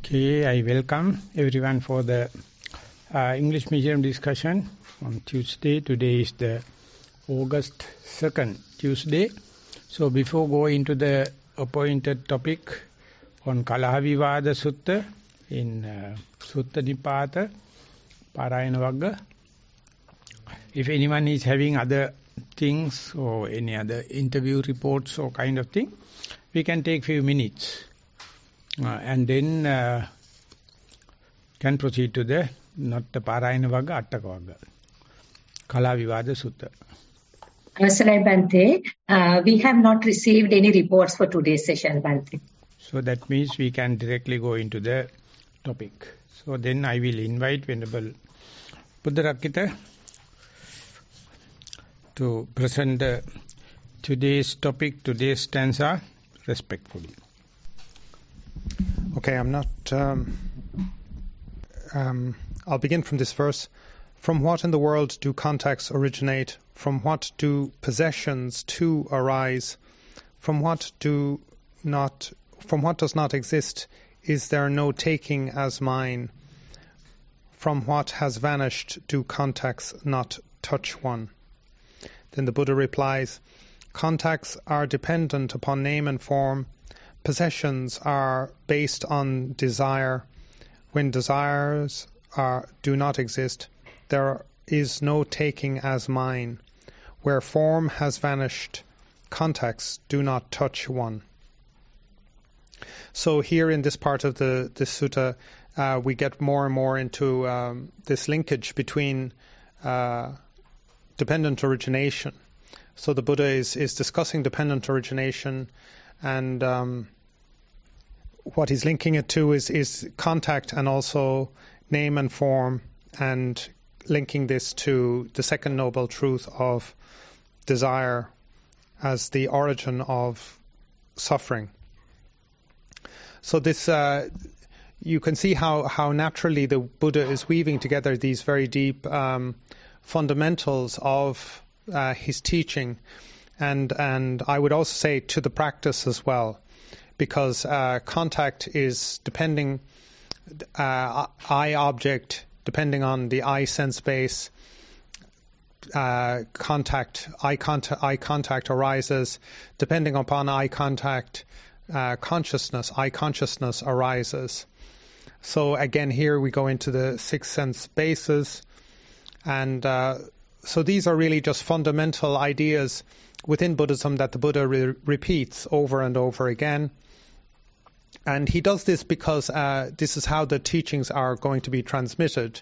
Okay, I welcome everyone for the English medium discussion on Tuesday. Today is the August 2nd, Tuesday. So before going into the appointed topic on Kalahavivada Sutta in Sutta Nipata, Parayana Vagga, if anyone is having other things or any other interview reports or kind of thing, we can take few minutes. And then can proceed to the, not the Parayana Vagga, Attaka Vagga. Kalahavivada Sutta. Avasarai Bhante, we have not received any reports for today's session, Bhante. So that means we can directly go into the topic. So then I will invite Venerable Buddharakkhita to present today's topic, today's stanza, respectfully. Okay, I'm not... I'll begin from this verse. From what in the world do contacts originate? From what do possessions too arise? From what does not exist? Is there no taking as mine? From what has vanished do contacts not touch one? Then the Buddha replies, contacts are dependent upon name and form. Possessions are based on desire. When desires do not exist, there is no taking as mine. Where form has vanished, contacts do not touch one. So here in this part of the sutta, we get more and more into this linkage between dependent origination. So the Buddha is discussing dependent origination, and what he's linking it to is contact and also name and form, and linking this to the second noble truth of desire as the origin of suffering. So this, you can see how naturally the Buddha is weaving together these very deep fundamentals of his teaching, and I would also say to the practice as well. Because contact is depending, eye object, depending on the eye sense base, eye contact arises. Depending upon eye contact, eye consciousness arises. So again, here we go into the six sense bases. And so these are really just fundamental ideas within Buddhism that the Buddha repeats over and over again. And he does this because this is how the teachings are going to be transmitted.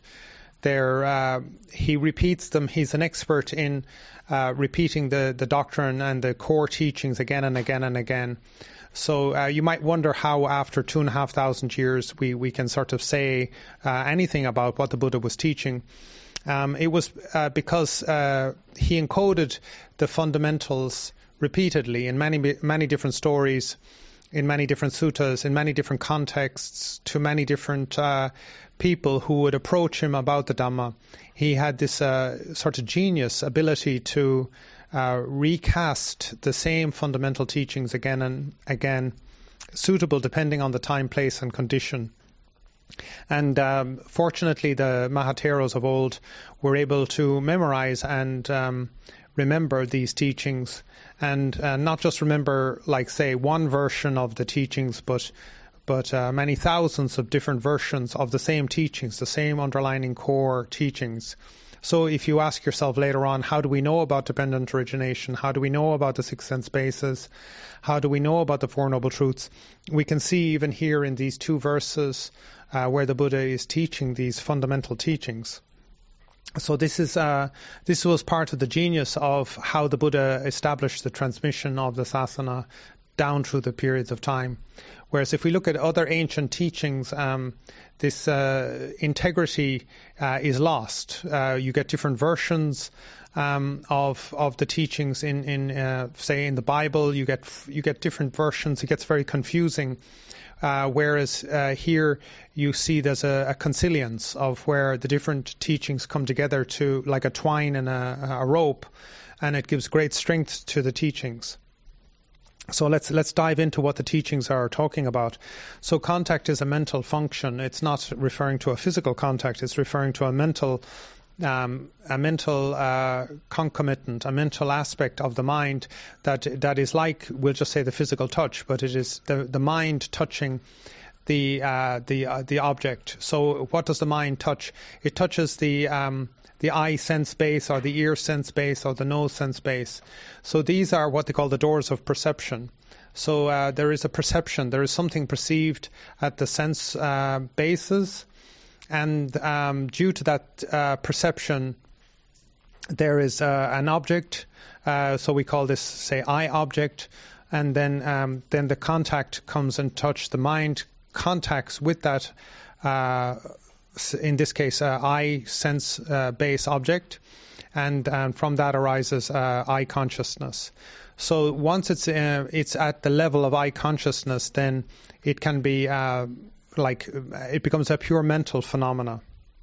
He repeats them. He's an expert in repeating the doctrine and the core teachings again and again and again. So you might wonder how after 2,500 years we can sort of say anything about what the Buddha was teaching. It was because he encoded the fundamentals repeatedly in many different stories, in many different suttas, in many different contexts, to many different people who would approach him about the Dhamma. He had this sort of genius ability to recast the same fundamental teachings again and again, suitable depending on the time, place and condition. And fortunately, the Mahatheros of old were able to memorize and remember these teachings, and not just remember, like, say, one version of the teachings, but many thousands of different versions of the same teachings, the same underlying core teachings. So if you ask yourself later on, how do we know about dependent origination? How do we know about the six sense bases? How do we know about the Four Noble Truths? We can see even here in these two verses where the Buddha is teaching these fundamental teachings. So this was part of the genius of how the Buddha established the transmission of the sasana down through the periods of time. Whereas if we look at other ancient teachings, this integrity is lost. You get different versions of the teachings in say in the Bible. You get different versions. It gets very confusing. Whereas here you see there's a consilience of where the different teachings come together to like a twine and a rope, and it gives great strength to the teachings. So let's dive into what the teachings are talking about. So contact is a mental function. It's not referring to a physical contact. It's referring to a mental concomitant, a mental aspect of the mind that is like, we'll just say, the physical touch, but it is the mind touching the object. So what does the mind touch? It touches the eye sense base, or the ear sense base, or the nose sense base. So these are what they call the doors of perception. So there is a perception. There is something perceived at the sense bases. And due to that perception, there is an object. So we call this, say, eye object. And then the contact comes and touch. The mind contacts with that, in this case, eye sense base object. And from that arises eye consciousness. So once it's at the level of eye consciousness, then it can be it becomes a pure mental phenomena.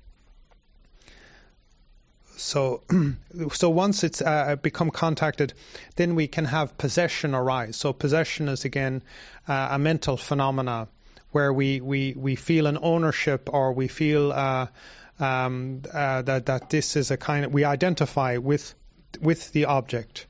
So once it's become contacted, then we can have possession arise. So possession is again a mental phenomena where we feel an ownership, or we feel that this is a kind of, we identify with the object.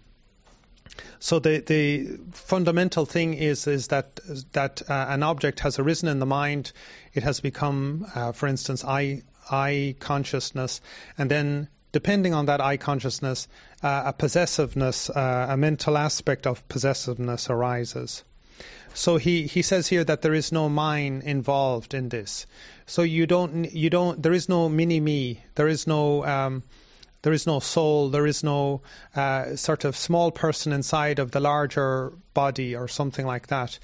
So the fundamental thing is that an object has arisen in the mind. It has become, for instance, eye consciousness, and then depending on that eye consciousness, a possessiveness, a mental aspect of possessiveness arises. So he says here that there is no mind involved in this. So there is no mini me. There is no soul, there is no sort of small person inside of the larger body or something like that.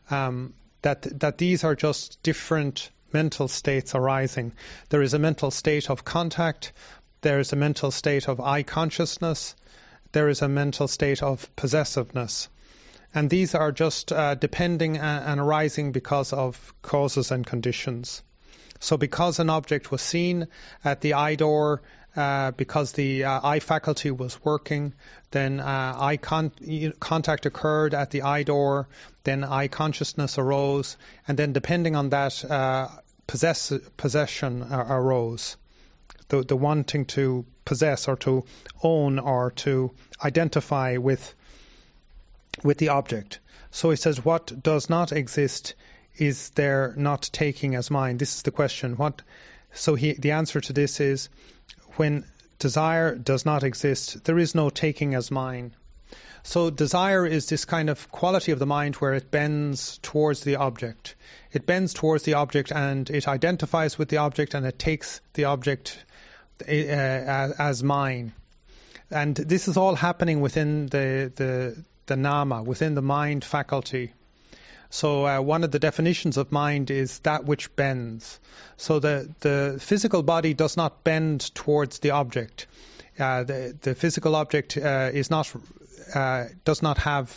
That these are just different mental states arising. There is a mental state of contact, there is a mental state of eye consciousness, there is a mental state of possessiveness. And these are just depending and arising because of causes and conditions. So because an object was seen at the eye door, because the eye faculty was working, then eye contact occurred at the eye door, then eye consciousness arose, and then depending on that, possession arose. The wanting to possess, or to own, or to identify with the object. So he says, what does not exist is there not taking as mine? This is the question. The answer to this is, when desire does not exist, there is no taking as mine. So desire is this kind of quality of the mind where it bends towards the object. It bends towards the object and it identifies with the object and it takes the object as mine. And this is all happening within the nama, within the mind faculty. So one of the definitions of mind is that which bends. So the physical body does not bend towards the object. The physical object does not have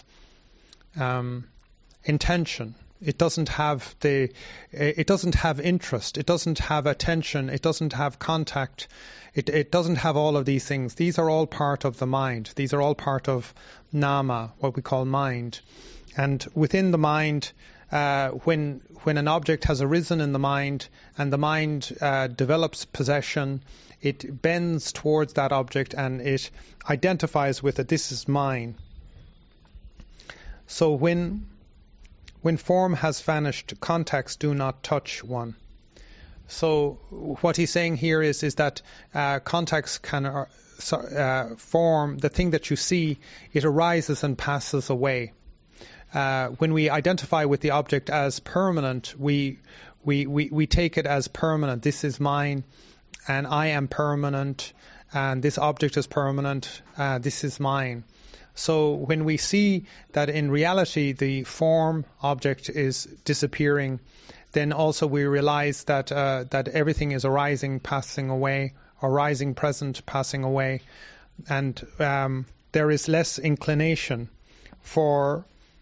intention. It doesn't have interest. It doesn't have attention. It doesn't have contact. It doesn't have all of these things. These are all part of the mind. These are all part of nama, what we call mind. And within the mind, when an object has arisen in the mind and the mind develops possession, it bends towards that object and it identifies with it. This is mine. So when form has vanished, contacts do not touch one. So what he's saying here is that contacts can form, the thing that you see, it arises and passes away. When we identify with the object as permanent, we take it as permanent. This is mine, and I am permanent, and this object is permanent. This is mine. So when we see that in reality the form object is disappearing, then also we realize that everything is arising, passing away, arising, present, passing away, and there is less inclination for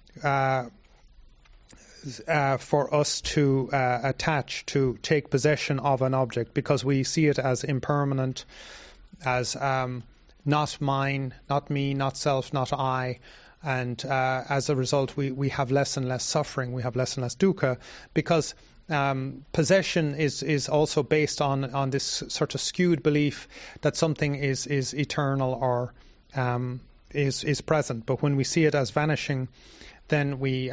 us to attach, to take possession of an object, because we see it as impermanent, as not mine, not me, not self, not I, And as a result, we have less and less suffering, we have less and less dukkha, because possession is also based on this sort of skewed belief that something is eternal or is present. But when we see it as vanishing, then we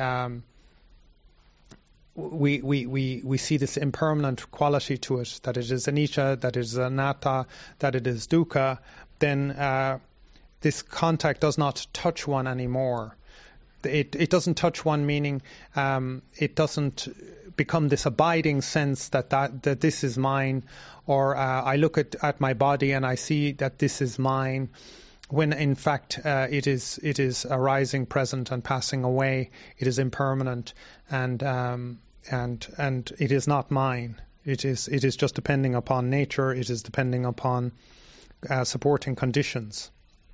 see this impermanent quality to it, that it is anicca, that it is anatta, that it is dukkha. Then this contact does not touch one anymore. It doesn't touch one, meaning it doesn't become this abiding sense that this is mine, or I look at my body and I see that this is mine, when in fact it is arising, present, and passing away. It is impermanent, and it is not mine. It is just depending upon nature. It is depending upon supporting conditions.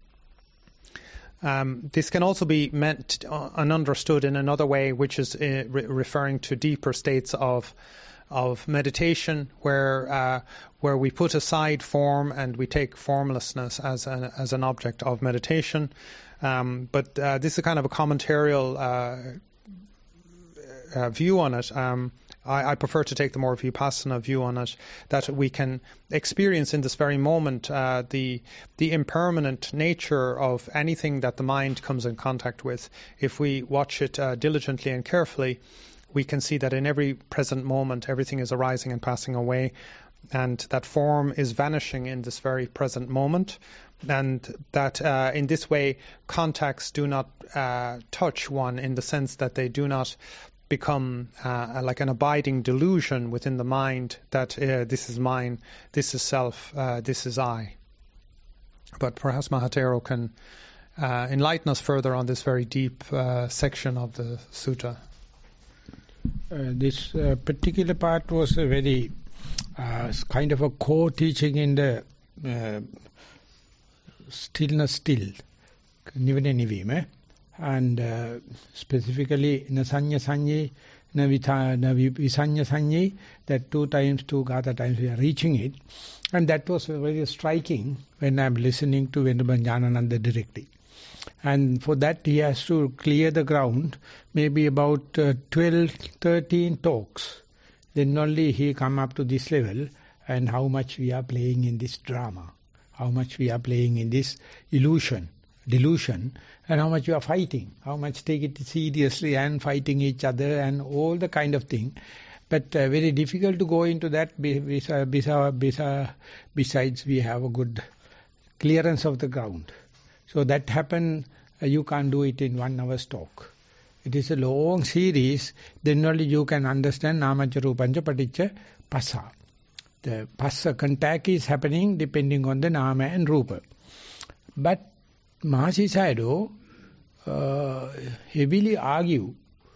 This can also be meant and understood in another way, which is referring to deeper states of meditation, where we put aside form and we take formlessness as an object of meditation. But this is kind of a commentarial view on it. I prefer to take the more Vipassana view on it, that we can experience in this very moment the impermanent nature of anything that the mind comes in contact with. If we watch it diligently and carefully, we can see that in every present moment everything is arising and passing away, and that form is vanishing in this very present moment, and that in this way contacts do not touch one, in the sense that they do not become like an abiding delusion within the mind that this is mine, this is self, this is I. But perhaps Mahatero can enlighten us further on this very deep section of the sutta. This particular part was a very kind of a core teaching in the stillness still, nivane nivime. And specifically Nasanya Sanyi, Visanya Sanyi, that 2 Gatha times we are reaching it. And that was very striking when I'm listening to Venerable Jnanananda directly. And for that he has to clear the ground, maybe about 12, 13 talks. Then only he come up to this level, and how much we are playing in this drama, how much we are playing in this delusion, and how much you are fighting, how much take it seriously and fighting each other and all the kind of thing. But very difficult to go into that, besides we have a good clearance of the ground. So that happen, you can't do it in 1 hour's talk. It is a long series, then only you can understand Namacha Rupancha Paticca Passa. The Passa contact is happening depending on the Nama and Rupa. But Mahasi Sayadaw heavily argue,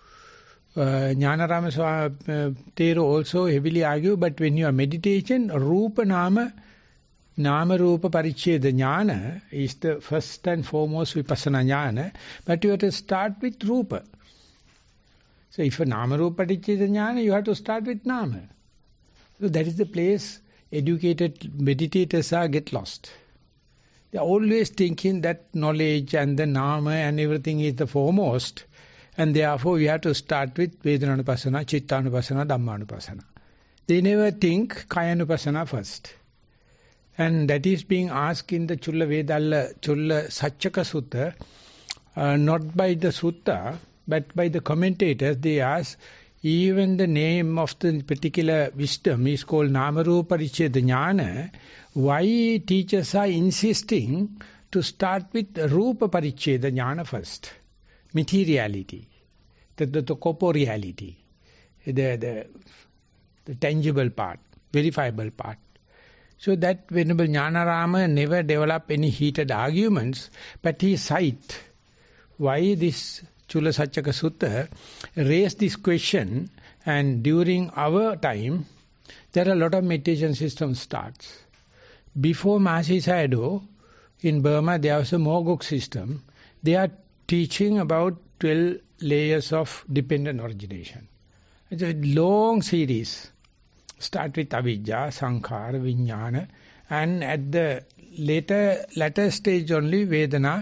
Jnanarama Thero also heavily argue, but when you are meditation, Rupa Nama Rupa Paricheda Jnana is the first and foremost Vipassana Jnana, but you have to start with Rupa. So if a Nama Rupa Paricheda Jnana, you have to start with Nama. So that is the place educated meditators get lost. They are always thinking that knowledge and the Nama and everything is the foremost, and therefore we have to start with Vedananupasana, Chittanupasana, Dhammanupasana. They never think Kayanupasana first. And that is being asked in the Chulla Vedalla, Chulla Satchaka Sutta, not by the Sutta, but by the commentators. They ask, even the name of the particular wisdom is called Namarupa Paricheda Jnana. Why teachers are insisting to start with Rupa Paricheda Jnana first? Materiality, the corporeality, the tangible part, verifiable part. So that Venerable Jnanarama never developed any heated arguments, but he cite why this Chulla Satchaka Sutta raised this question, and during our time, there are a lot of meditation systems starts. Before Mahasi Sayadaw, in Burma, there was a Mogok system. They are teaching about 12 layers of dependent origination. It's a long series. Start with Avidya, Sankhara, Vijnana, and at the later stage only Vedana,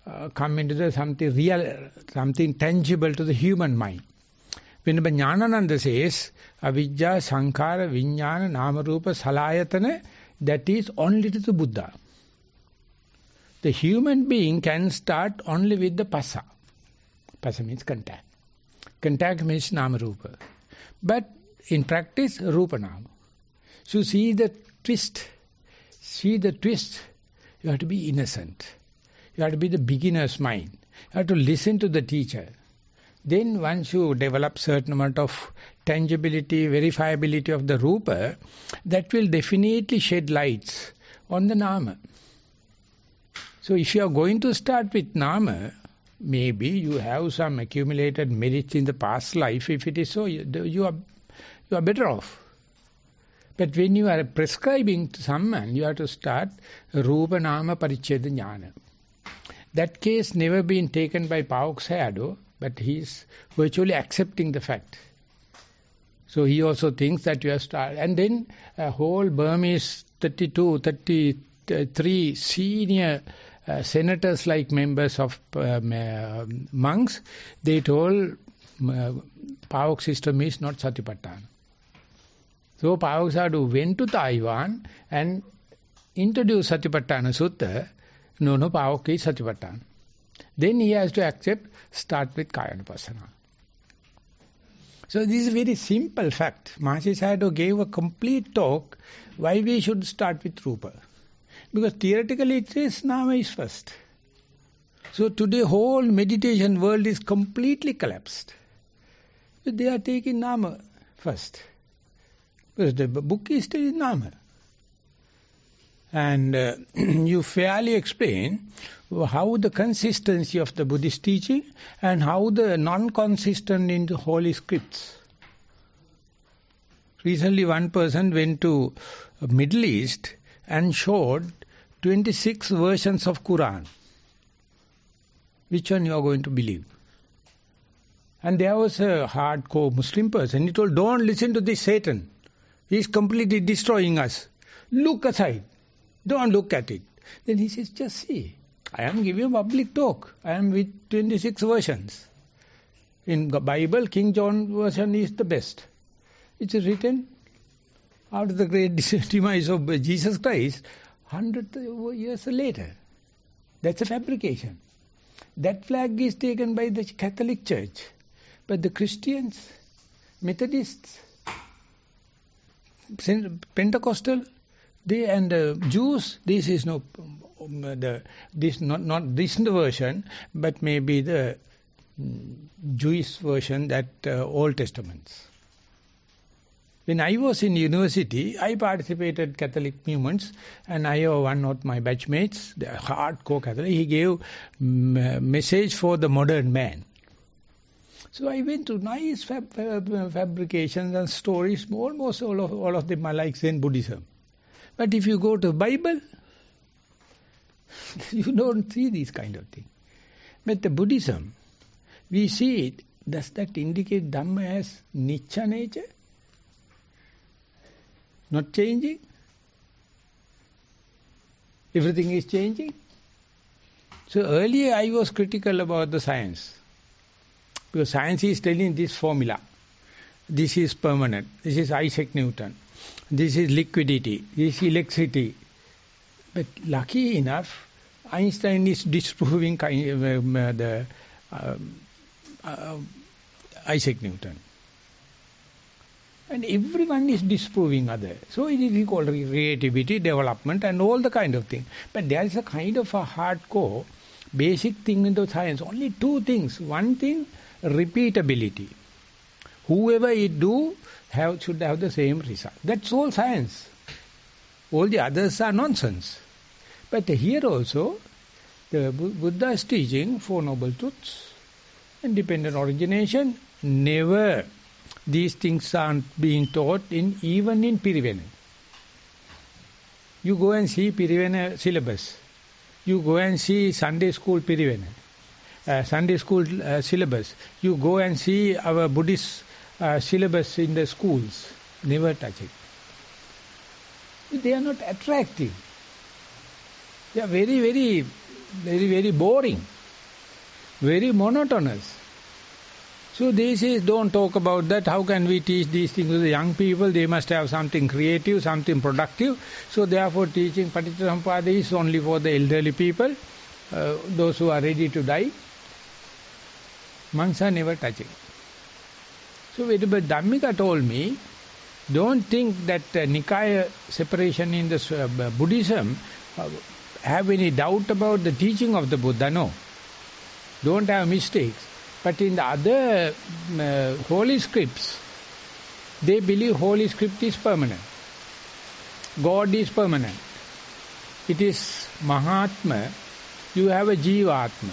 come into the something real, something tangible to the human mind. When Jnanananda says, Avijja, Sankara, Vijnana, Namarupa, Salayatana, that is only to the Buddha. The human being can start only with the Passa. Passa means contact. Contact means Namarupa. But in practice, Rupa Nama. So see the twist. You have to be innocent. You have to be the beginner's mind. You have to listen to the teacher. Then once you develop certain amount of tangibility, verifiability of the Rupa, that will definitely shed lights on the Nama. So if you are going to start with Nama, maybe you have some accumulated merits in the past life. If it is so, you are better off. But when you are prescribing to someone, you have to start Rupa Nama Paricheda Jnana. That case never been taken by Pauk Sayadaw, but he is virtually accepting the fact. So he also thinks that you have started. And then a whole Burmese 33 senior senators like members of monks, they told Pauk system is not Satipatthana. So Pauk Sayadaw went to Taiwan and introduced Satipatthana Sutta. No, Pauk is Satipatthana. Then he has to accept, start with Kayanupassana. So this is a very simple fact. Mahasi Sayadaw gave a complete talk why we should start with Rupa. Because theoretically it says Nama is first. So today whole meditation world is completely collapsed. They are taking Nama first. Because the book is still in Nama. And you fairly explain how the consistency of the Buddhist teaching and how the non-consistent in the holy scripts. Recently one person went to Middle East and showed 26 versions of Quran. Which one you are going to believe? And there was a hardcore Muslim person. He told, don't listen to this Satan. He is completely destroying us. Look aside. Don't look at it. Then he says, just see. I am giving a public talk. I am with 26 versions. In the Bible, King John version is the best. It is written after the great demise of Jesus Christ, 100 years later. That's a fabrication. That flag is taken by the Catholic Church. But the Christians, Methodists, Pentecostal, they and the Jews, this is not this version, but maybe the Jewish version, that Old Testaments. When I was in university, I participated Catholic movements, and I have one of my batchmates, the hardcore Catholic. He gave message for the modern man. So I went to nice fabrications and stories. Almost all of them are like Zen Buddhism. But if you go to Bible, you don't see these kind of things. But the Buddhism, we see it. Does that indicate Dhamma as Nicca nature? Not changing? Everything is changing? So earlier I was critical about the science. Because science is telling this formula. This is permanent. This is Isaac Newton. This is liquidity. This is electricity. But lucky enough, Einstein is disproving Isaac Newton. And everyone is disproving other. So it is called creativity, development and all the kind of thing. But there is a kind of a hardcore, basic thing in the science. Only two things. One thing, repeatability. Whoever it do, should have the same result. That's all science. All the others are nonsense. But here also, the Buddha is teaching Four Noble Truths, independent origination. Never these things aren't being taught even in Pirivena. You go and see Pirivena syllabus. You go and see Sunday school Pirivena. Sunday school syllabus. You go and see our Buddhist syllabus in the schools. Never touch it. They are not attractive. They are very, very, very, very boring. very monotonous. So they say, don't talk about that. How can we teach these things to the young people? They must have something creative, something productive. So therefore teaching Paticcasamuppada is only for the elderly people, those who are ready to die. Monks are never touching. So Venerable Dhammika told me, don't think that Nikaya separation in the Buddhism have any doubt about the teaching of the Buddha. No. Don't have mistakes. But in the other holy scripts, they believe holy script is permanent. God is permanent. It is Mahatma. You have a Jivatma.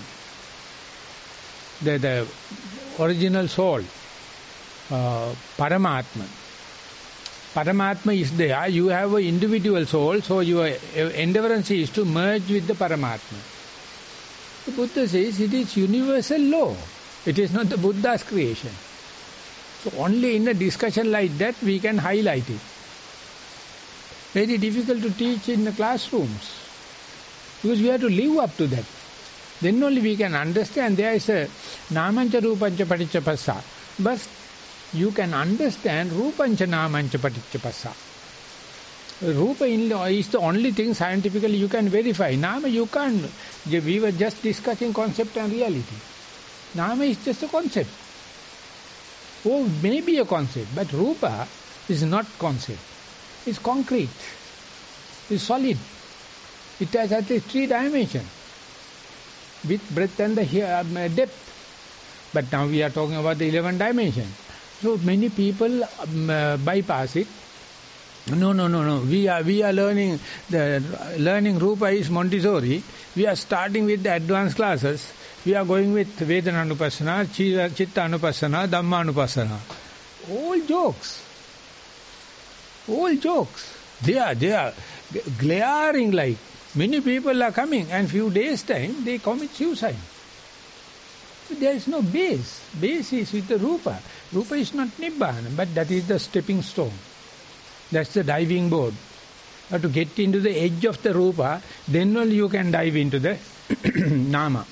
The original soul. Paramatma. Paramatma is there. You have an individual soul, so your endeavor is to merge with the Paramatma. The Buddha says it is universal law. It is not the Buddha's creation. So only in a discussion like that we can highlight it. Very difficult to teach in the classrooms. Because we have to live up to that. Then only we can understand there is a Namancha Rupancha Paticca Passa. But you can understand Rupancha Namancha Paticca Passa. Rupa is the only thing scientifically you can verify. Nama you can't. We were just discussing concept and reality. Nama is just a concept. Oh, maybe a concept, but Rupa is not concept. It's concrete. It's solid. It has at least 3 dimensions. With breadth and the depth. But now we are talking about the 11 dimension. So many people bypass it. No. We are learning Rupa is Montessori. We are starting with the advanced classes. We are going with Vedana-anupassana, Chitta-anupassana, Dhamma-anupassana. All jokes. All jokes. They are glaring like. Many people are coming and few days time they commit suicide. There is no base. Base is with the Rupa. Rupa is not Nibbana, but that is the stepping stone. That's the diving board. You have to get into the edge of the Rupa, then only you can dive into the Nama.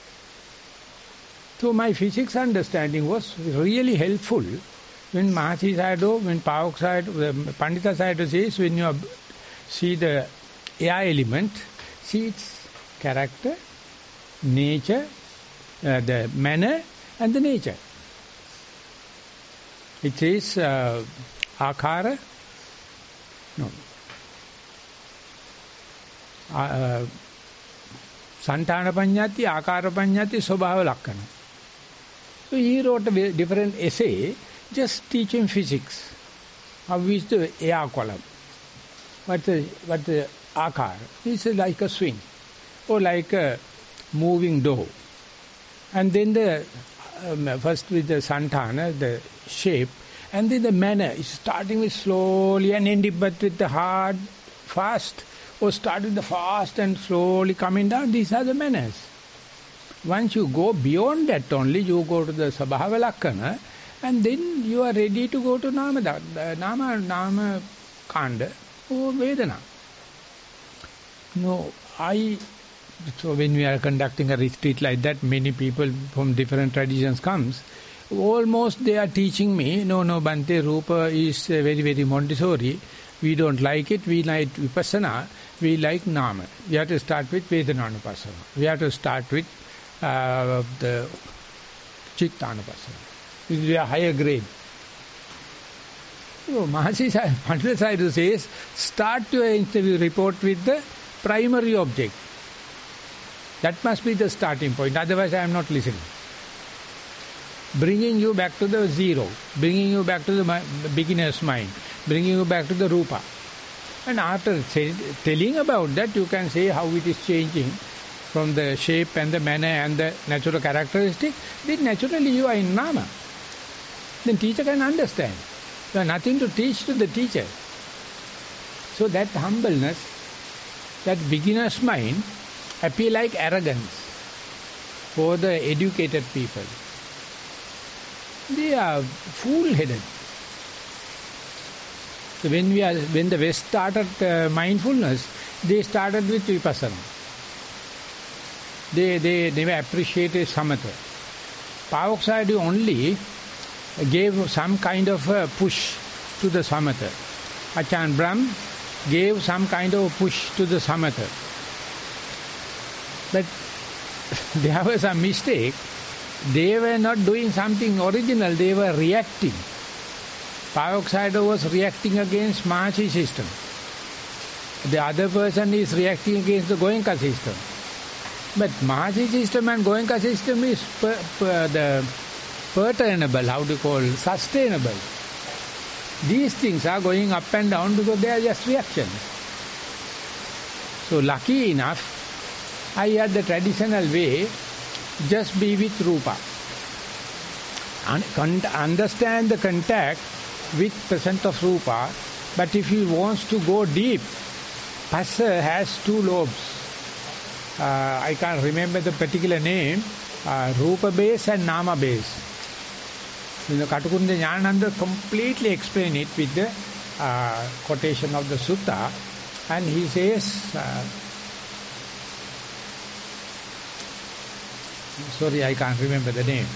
So my physics understanding was really helpful when Mahasi Sayadaw, when Pavak Sayadaw, Pandita Sayadaw says, when you see the air element, see its character, nature, the manner and the nature. It says Akara, no, Santana Panyati, Akara Panyati, Swabhava Lakkana. So he wrote a different essay, just teaching physics. How is the air column? What the Akara? It's like a swing or like a moving door. And then the first with the Santana, the shape, and then the manner is starting with slowly and ending but with the hard, fast, or start with the fast and slowly coming down. These are the manners. Once you go beyond that only, you go to the Swabhava Lakkana, and then you are ready to go to Nama Kanda or Vedana. No, so when we are conducting a retreat like that, many people from different traditions comes. Almost they are teaching me, no, Bhante, Rupa is very, very Montessori. We don't like it. We like Vipassana. We like Nama. We have to start with Vedana-anupassana. We have to start with the Chitta-anupassana. This is a higher grade. So Mahasi Pandita Sayadaw says, start your interview report with the primary object. That must be the starting point. Otherwise I am not listening. Bringing you back to the zero. Bringing you back to the beginner's mind. Bringing you back to the Rupa. And after telling about that, you can say how it is changing from the shape and the manner and the natural characteristic. Then naturally you are in Nama. Then teacher can understand. You have nothing to teach to the teacher. So that humbleness, that beginner's mind, appear like arrogance for the educated people. They are fool-headed. So when the West started mindfulness, they started with Vipassana. they never appreciated samatha. Pavaksayadaw only gave some kind of a push to the samatha. Achan Brahm gave some kind of a push to the samatha. But there was a mistake. They were not doing something original, they were reacting. Pavaksayadaw was reacting against Mahasi system. The other person is reacting against the Goenka system. But Mahasi system and Goenka system is pertainable, how to call, sustainable. These things are going up and down because they are just reactions. So lucky enough, I had the traditional way, just be with Rupa. Understand the contact with presence of Rupa, but if he wants to go deep, Passa has two lobes. I can't remember the particular name, Rupa base and Nama base. Katukunda Jnananda completely explain it with the quotation of the sutta, and he says, sorry, I can't remember the name.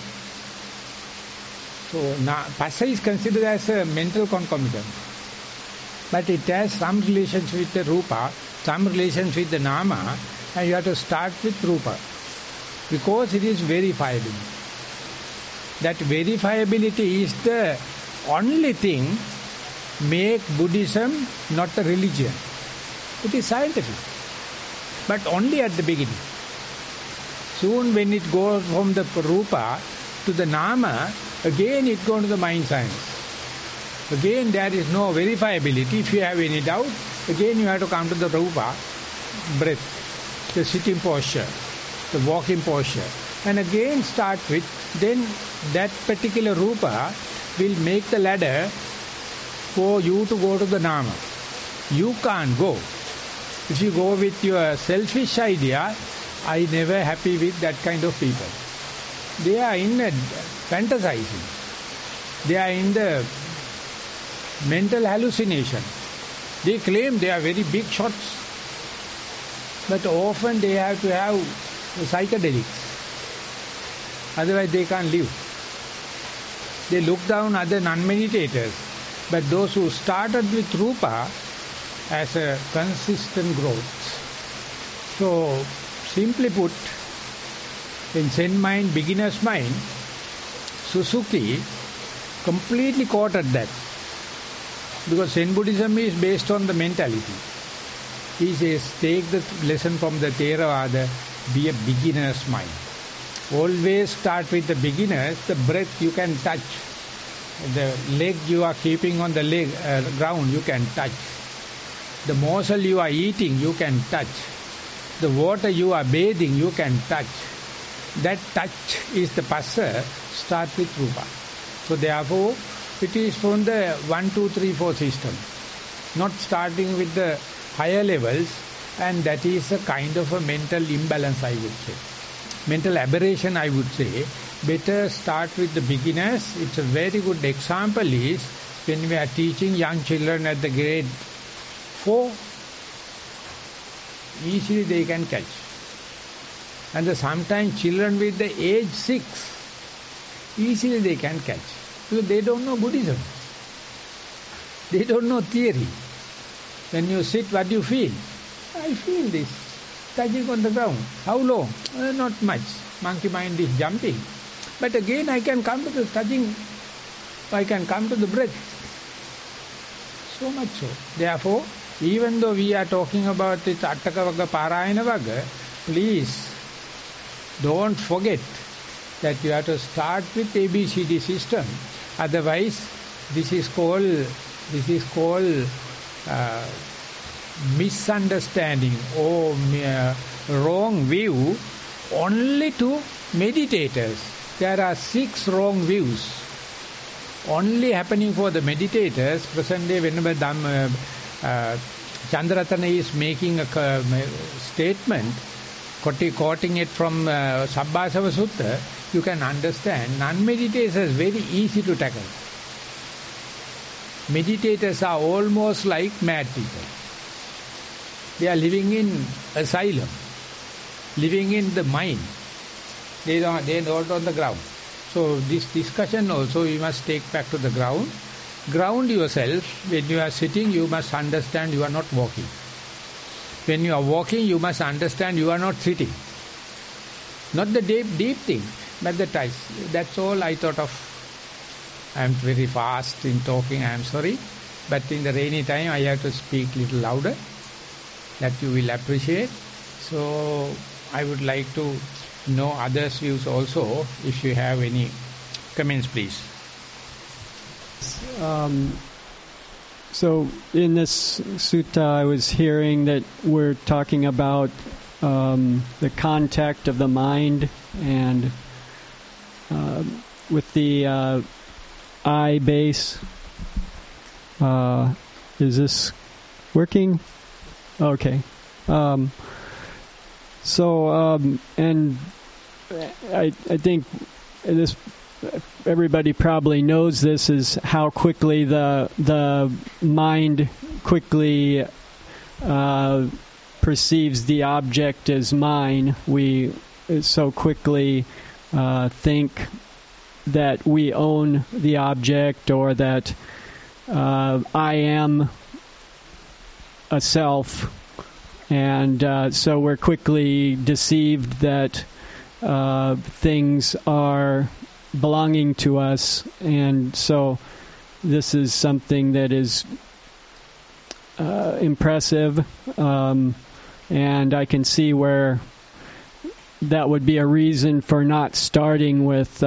So, Passa is considered as a mental concomitant. But it has some relations with the Rupa, some relations with the Nama, and you have to start with Rupa. Because it is verifiable. That verifiability is the only thing make Buddhism not a religion. It is scientific. But only at the beginning. Soon when it goes from the Rupa to the Nama, again it goes to the mind science. Again there is no verifiability. If you have any doubt, again you have to come to the Rupa, breath, the sitting posture, the walking posture. And again start with, then that particular Rupa will make the ladder for you to go to the Nama. You can't go. If you go with your selfish idea, I never happy with that kind of people. They are in a fantasizing. They are in the mental hallucination. They claim they are very big shots. But often they have to have psychedelics. Otherwise they can't live. They look down other non-meditators. But those who started with Rupa as a consistent growth. So, simply put, in Zen mind, beginner's mind, Suzuki completely quoted that. Because Zen Buddhism is based on the mentality. He says, take the lesson from the Theravada, be a beginner's mind. Always start with the beginners, the breath you can touch. The leg you are keeping on the ground, you can touch. The morsel you are eating, you can touch. The water you are bathing, you can touch. That touch is the Passa, start with Rupa. So therefore, it is from the 1, 2, 3, 4 system. Not starting with the higher levels, and that is a kind of a mental imbalance, I would say. Mental aberration, I would say. Better start with the beginners. It's a very good example is when we are teaching young children at the grade 4, easily they can catch. And sometimes children with the age 6, easily they can catch. Because they don't know Buddhism. They don't know theory. When you sit, what do you feel? I feel this, touching on the ground. How long? Not much. Monkey mind is jumping. But again I can come to the touching, I can come to the breath. So much so. Therefore, even though we are talking about this Attaka Vagga Parayana Vagga, please don't forget that you have to start with ABCD system. Otherwise, this is called misunderstanding or wrong view only to meditators. There are 6 wrong views only happening for the meditators. Present day, whenever Chandraratana is making a statement, quoting it from Sabbasava Sutta, you can understand non-meditators is very easy to tackle. Meditators are almost like mad people. They are living in asylum. living in the mind. They are not on the ground. So this discussion also you must take back to the ground. Ground yourself. When you are sitting, you must understand you are not walking. When you are walking, you must understand you are not sitting. Not the deep thing, but the ties. That's all I thought of. I am very fast in talking, I am sorry. But in the rainy time, I have to speak a little louder. That you will appreciate. So I would like to know others' views also. If you have any comments, please. So in this sutta, I was hearing that we're talking about the contact of the mind, and with the I base. Is this working? Okay. And I think this, everybody probably knows this, is how quickly the mind quickly perceives the object as mine. We so quickly think that we own the object, or that I am a self, and so we're quickly deceived that things are belonging to us, and so this is something that is impressive, and I can see where that would be a reason for not starting with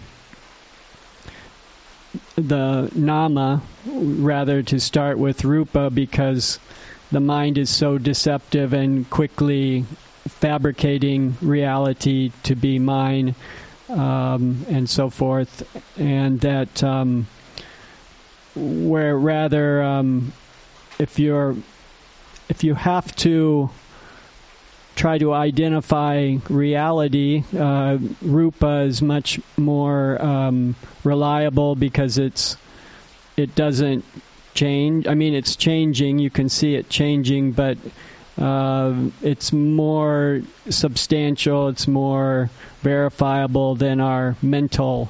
the nama, rather to start with rupa, because the mind is so deceptive and quickly fabricating reality to be mine, and so forth, and that where rather if you have to try to identify reality, rupa is much more reliable, because it doesn't change. I mean, it's changing. You can see it changing, but it's more substantial. It's more verifiable than our mental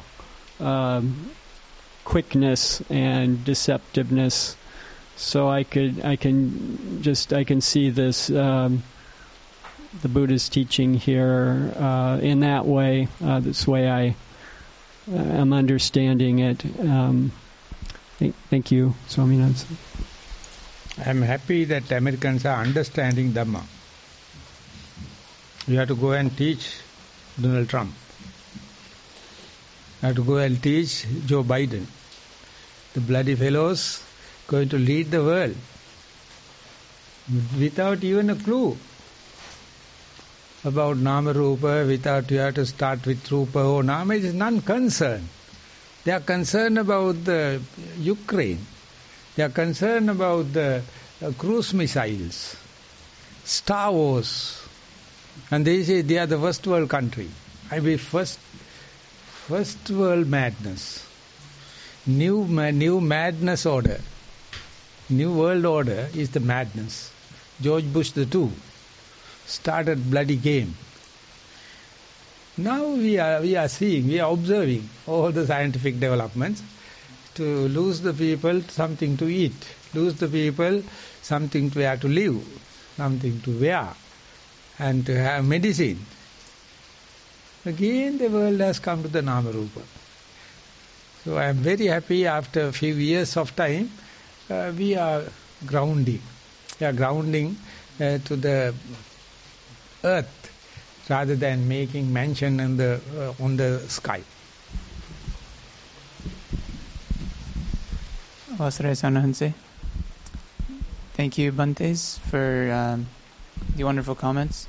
quickness and deceptiveness. So I can see this. The Buddha's teaching here in that way. This way I am understanding it. Thank you, Swaminathan. I am happy that Americans are understanding Dhamma. You have to go and teach Donald Trump. You have to go and teach Joe Biden. The bloody fellows going to lead the world without even a clue about Nama Rupa, without you have to start with Rupa or Nama. It is none concerned. They are concerned about the Ukraine. They are concerned about the cruise missiles, Star Wars. And they say they are the first world country. I mean, first world madness. New madness order. New world order is the madness. George Bush II started bloody game. Now we are seeing, we are observing all the scientific developments to lose the people something to eat, lose the people something to where to live, something to wear, and to have medicine. Again the world has come to the Nama Rupa. So I am very happy after a few years of time we are grounding. We are grounding to the earth rather than making mansion on the sky. Vasare Sanahanse. Thank you, Bantes, for the wonderful comments.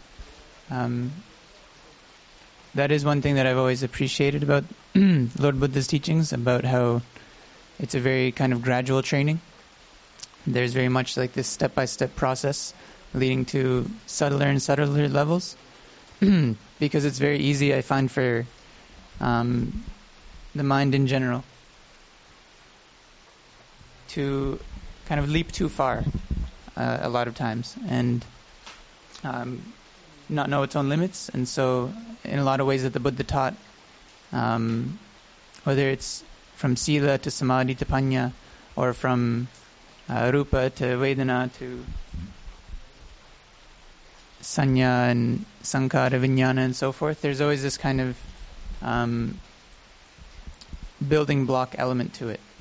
That is one thing that I've always appreciated about Lord Buddha's teachings, about how it's a very kind of gradual training. There's very much like this step-by-step process leading to subtler and subtler levels. Because it's very easy, I find, for the mind in general to kind of leap too far a lot of times. And not know its own limits. And so in a lot of ways that the Buddha taught, whether it's from Sila to Samadhi to Panya, or from Rupa to Vedana to Sanya and Sankhara, Vijnana and so forth, there's always this kind of building block element to it.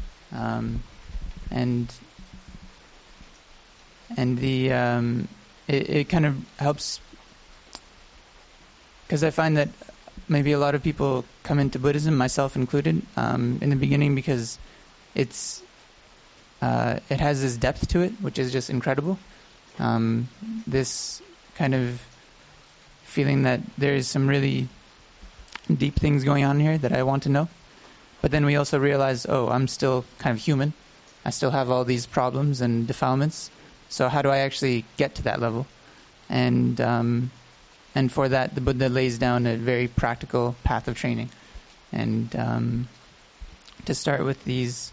It kind of helps, because I find that maybe a lot of people come into Buddhism, myself included, in the beginning because it has this depth to it, which is just incredible. This kind of feeling that there is some really deep things going on here that I want to know. But then we also realize, I'm still kind of human. I still have all these problems and defilements. So how do I actually get to that level? And for that, the Buddha lays down a very practical path of training. And to start with these,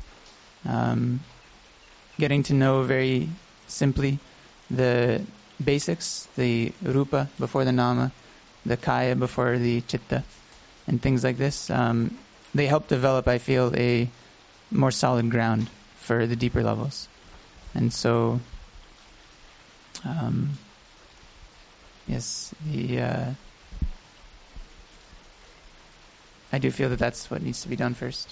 getting to know very simply the basics, the rupa before the nama, the kaya before the chitta, and things like this, they help develop, I feel, a more solid ground for the deeper levels. And so, yes, I do feel that that's what needs to be done first.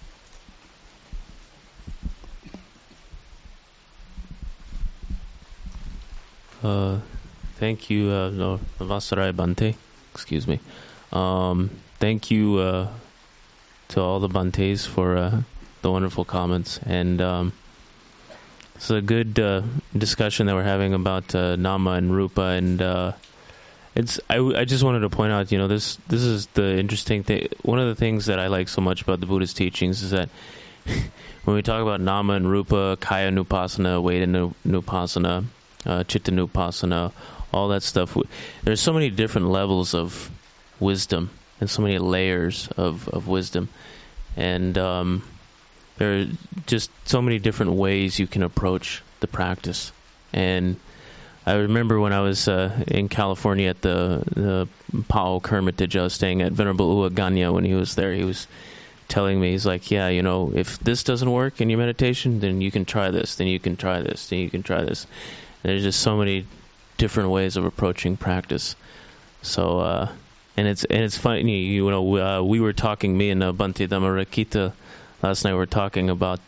Thank you, Navasarai Bhante. Excuse me. Thank you to all the Bhantes for the wonderful comments. And it's a good discussion that we're having about Nama and Rupa. And I just wanted to point out, this is the interesting thing. One of the things that I like so much about the Buddha's teachings is that when we talk about Nama and Rupa, Kaya Nupassana, Vedana Nupassana, Chitta Nupassana, all that stuff, there's so many different levels of wisdom and so many layers of wisdom. And there are just so many different ways you can approach the practice. And I remember when I was in California at the Pa'o Hermitage, I was staying at Venerable Ua Ganya. When he was there, he was telling me, he's like, if this doesn't work in your meditation, then you can try this, then you can try this, then you can try this. And there's just so many different ways of approaching practice. So, and it's funny, we were talking, me and Bhante Dhammarakita last night, we were talking about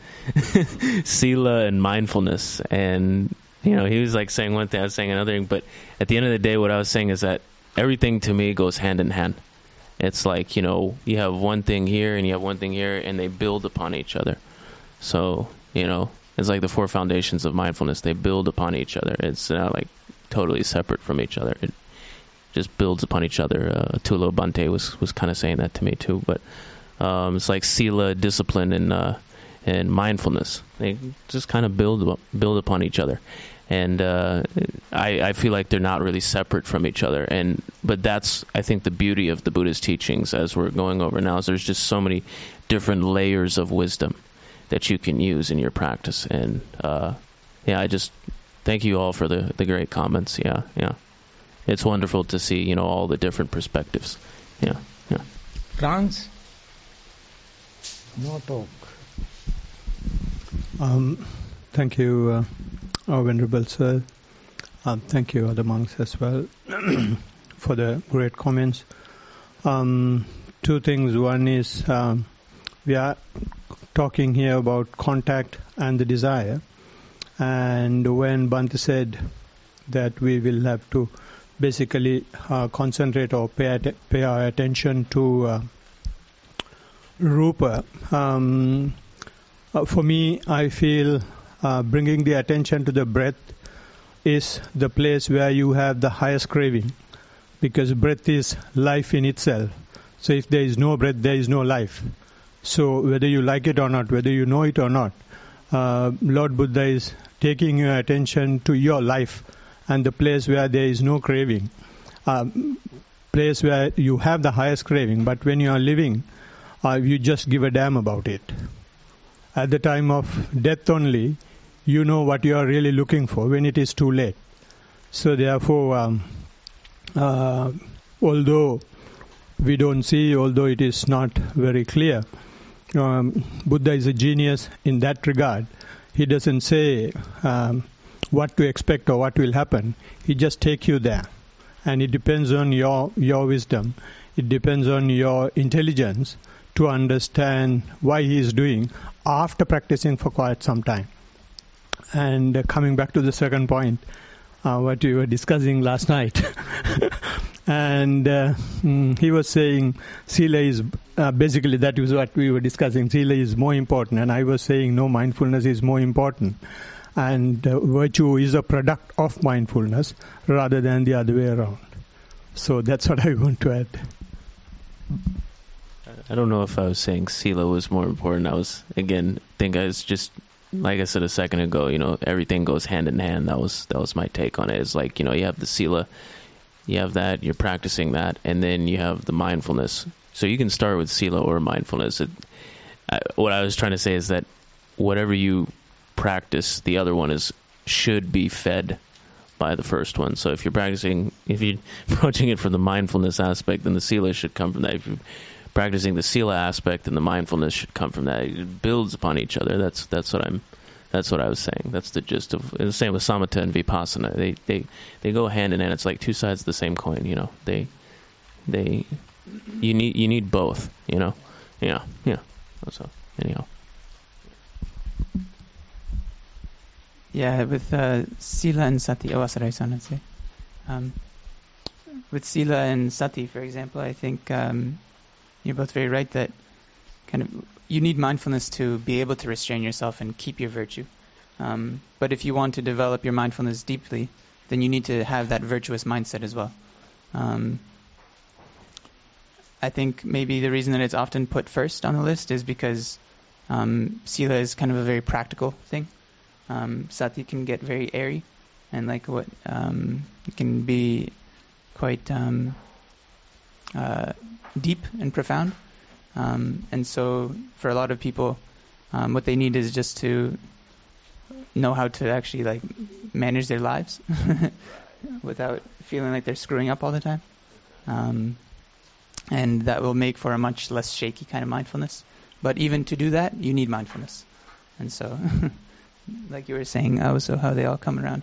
sila and mindfulness. And, he was like saying one thing, I was saying another thing. But at the end of the day, what I was saying is that everything to me goes hand in hand. It's like, you have one thing here and you have one thing here, and they build upon each other. So, it's like the four foundations of mindfulness. They build upon each other. It's not like totally separate from each other. It just builds upon each other. Tulo Bhante was kind of saying that to me too. But it's like sila, discipline, and mindfulness. They just kind of build upon each other. And I feel like they're not really separate from each other. But that's, I think, the beauty of the Buddha's teachings as we're going over now, is there's just so many different layers of wisdom that you can use in your practice. And I just thank you all for the great comments. Yeah. It's wonderful to see, all the different perspectives. Yeah. France? No talk. Thank you, our Venerable Sir. Thank you, other monks as well, for the great comments. Two things. One is we are talking here about contact and the desire. And when Bhante said that we will have to basically concentrate or pay our attention to Rupa, for me, I feel bringing the attention to the breath is the place where you have the highest craving, because breath is life in itself. So if there is no breath, there is no life. So whether you like it or not, whether you know it or not, Lord Buddha is taking your attention to your life and the place where there is no craving, place where you have the highest craving, but when you are living, you just give a damn about it. At the time of death only, you know what you are really looking for when it is too late. So therefore, although we don't see, although it is not very clear, Buddha is a genius in that regard. He doesn't say what to expect or what will happen. He just takes you there. And it depends on your wisdom. It depends on your intelligence to understand why he is doing after practicing for quite some time. And coming back to the second point, what we were discussing last night. And he was saying Sila is, basically that is what we were discussing, Sila is more important. And I was saying no, mindfulness is more important. And virtue is a product of mindfulness rather than the other way around. So that's what I want to add. I don't know if I was saying Sila was more important. I was just, like I said a second ago, everything goes hand in hand. That was my take on it. It's like, you have the Sila, you have that, you're practicing that, and then you have the mindfulness. So you can start with Sila or mindfulness. What I was trying to say is that whatever you practice, the other one should be fed by the first one. So if you're approaching it from the mindfulness aspect, then the Sila should come from that. If you're practicing the Sila aspect, then the mindfulness should come from that. It builds upon each other. That's what I was saying. That's the gist of the same with Samatha and Vipassana. They go hand in hand. It's like two sides of the same coin. You need both. Yeah. So anyhow. Yeah, with Sila and Sati, I'd say. With Sila and Sati, for example, I think you're both very right that kind of you need mindfulness to be able to restrain yourself and keep your virtue. But if you want to develop your mindfulness deeply, then you need to have that virtuous mindset as well. I think maybe the reason that it's often put first on the list is because Sila is kind of a very practical thing. Sati can get very airy, and it can be quite deep and profound. And so for a lot of people, what they need is just to know how to actually manage their lives without feeling like they're screwing up all the time. And that will make for a much less shaky kind of mindfulness. But even to do that, you need mindfulness. And so, like you were saying, also how they all come around.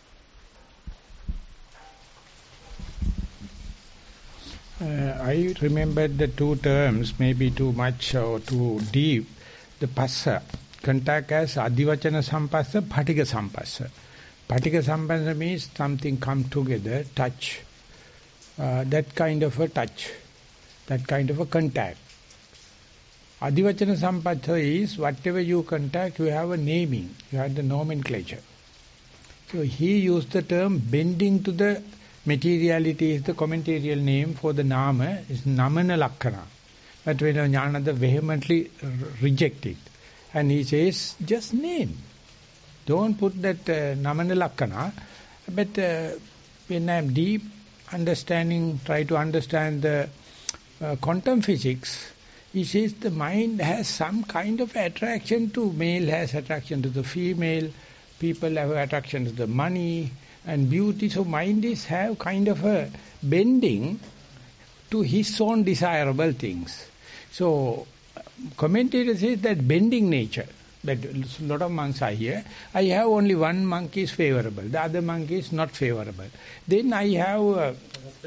I remembered the two terms, maybe too much or too deep. The passa, contact as adivachana sampassa, patika sampassa. Patika sampassa means something come together, touch. That kind of a touch, that kind of a contact. Adivachana sampassa is whatever you contact, you have a naming, you have the nomenclature. So he used the term bending to the materiality is the commentarial name for the nama, is namana lakkana. But when Jnananda vehemently reject it, and he says, just name. Don't put that namana lakkana. But when I am deep understanding, try to understand the quantum physics, he says the mind has some kind of attraction to male, has attraction to the female, people have attraction to the money and beauty. So mind is have kind of a bending to his own desirable things. So commentator says that bending nature, that a lot of monks are here. I have only one monk is favorable, the other monk is not favorable. Then I have